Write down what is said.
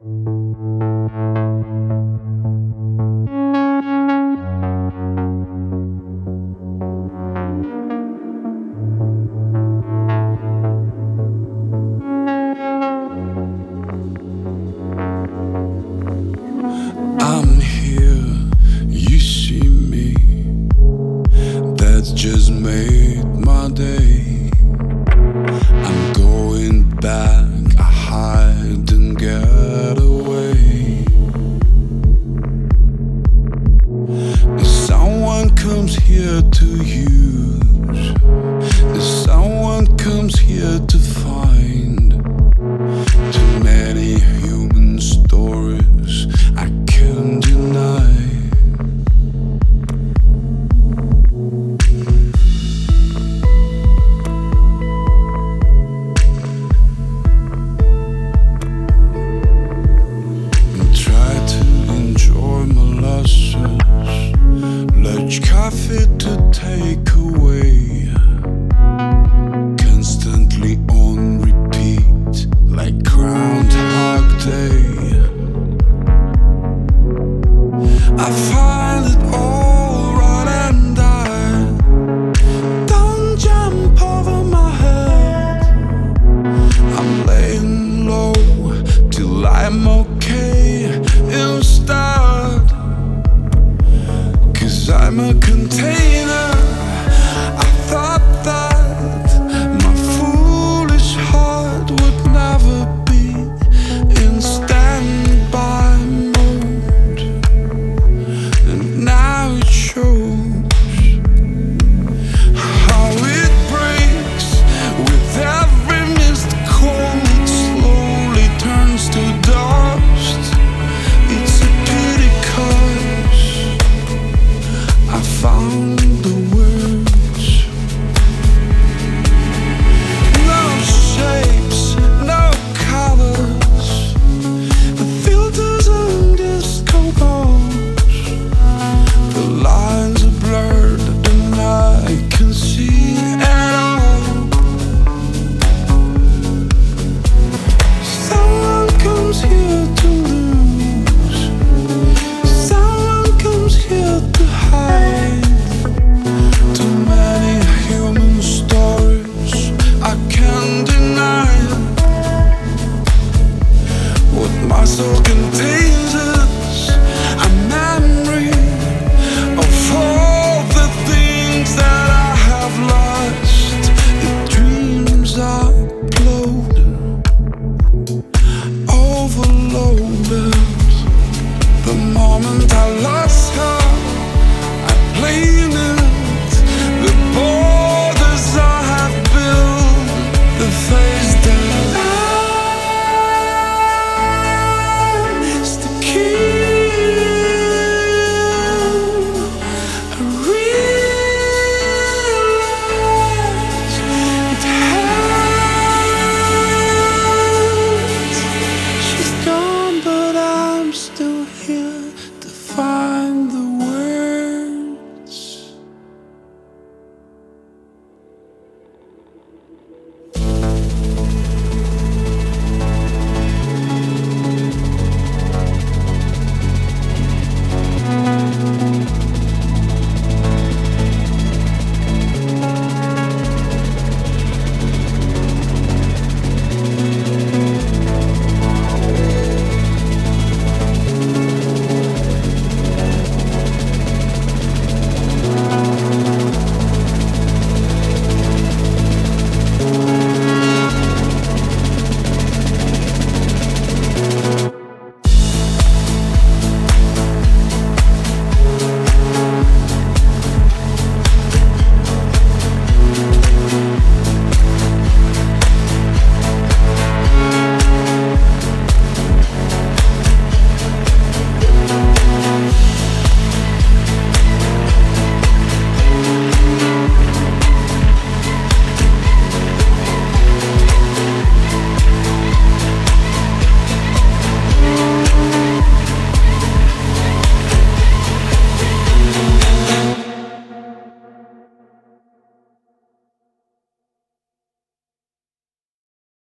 I'm here, you see me. That's just made my day. I'm going back, I hide and get away. If someone comes here to use, if someone comes here to find, too many human stories I can't deny. Try to enjoy my losses, let coffee to take away, constantly on repeat like Groundhog Day. I find it all right and I don't jump over my head. I'm laying low till I'm okay instead, 'cause I'm a container. I thought that my foolish heart would never be in standby mode, and now it shows how it breaks with every missed call. It slowly turns to dust. It's a pity 'cause I found the words. No shapes, no colors, the filters and disco balls. The lines are blurred and I can see it all. Someone comes here to lose, someone comes here to hide. Too many human stories I can't deny. What my soul contains is a memory of all the things that I have lost. The dreams uploaded, overloaded, the moment